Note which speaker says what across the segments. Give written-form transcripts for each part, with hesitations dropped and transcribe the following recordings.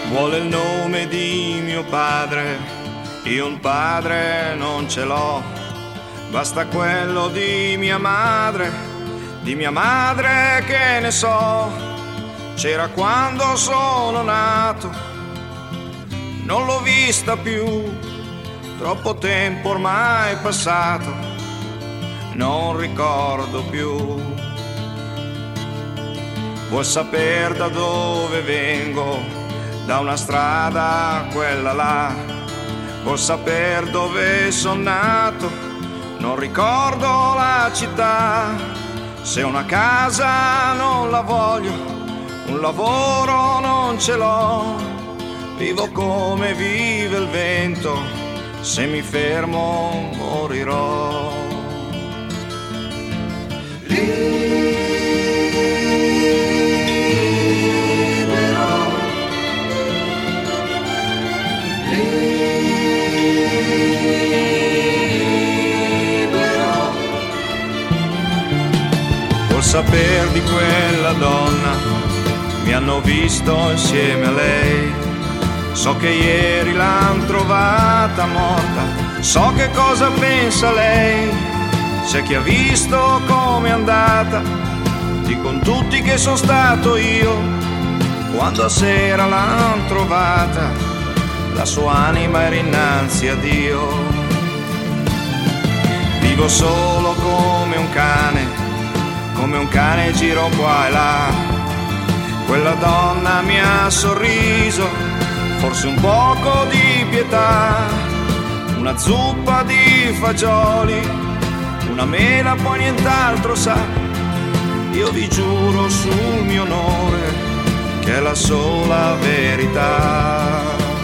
Speaker 1: Vuole il nome di mio padre, io un padre non ce l'ho, basta quello di mia madre che ne so, c'era quando sono nato, non l'ho vista più, troppo tempo ormai passato, non ricordo più. Vuol saper da dove vengo? Da una strada, quella là. Vuol saper dove sono nato? Non ricordo la città. Se una casa non la voglio, un lavoro non ce l'ho. Vivo come vive il vento, se mi fermo morirò. Vuol saper di quella donna, mi hanno visto insieme a lei. So che ieri l'han trovata morta, so che cosa pensa lei. C'è chi ha visto com'è andata, dicono tutti che sono stato io. Quando a sera l'han trovata, la sua anima era innanzi a Dio. Vivo solo come un cane giro qua e là. Quella donna mi ha sorriso, forse un poco di pietà. Una zuppa di fagioli, una mela, poi nient'altro sa. Io vi giuro sul mio onore che è la sola verità.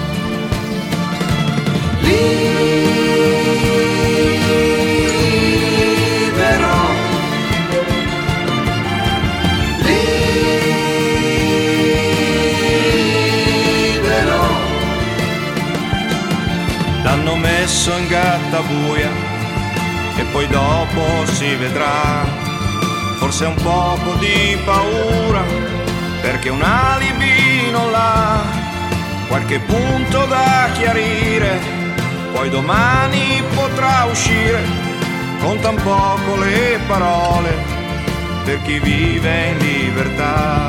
Speaker 1: L'hanno messo in gattabuia e poi dopo si vedrà. Forse un poco di paura perché un alibi non l'ha. Qualche punto da chiarire, poi domani potrà uscire. Contan poco le parole per chi vive in libertà.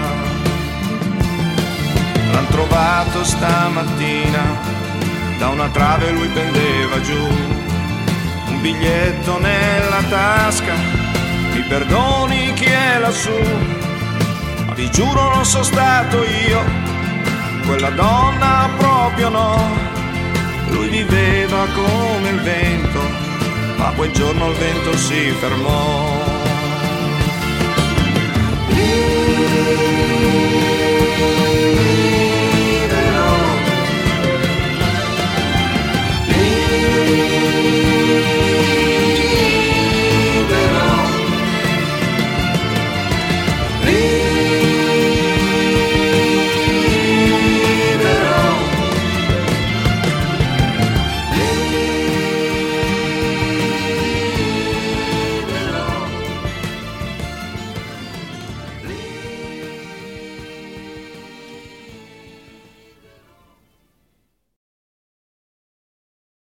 Speaker 1: L'han trovato stamattina, da una trave lui pendeva giù, un biglietto nella tasca, mi perdoni chi è lassù, ma vi giuro non sono stato io, quella donna proprio no, lui viveva come il vento, ma quel giorno il vento si fermò.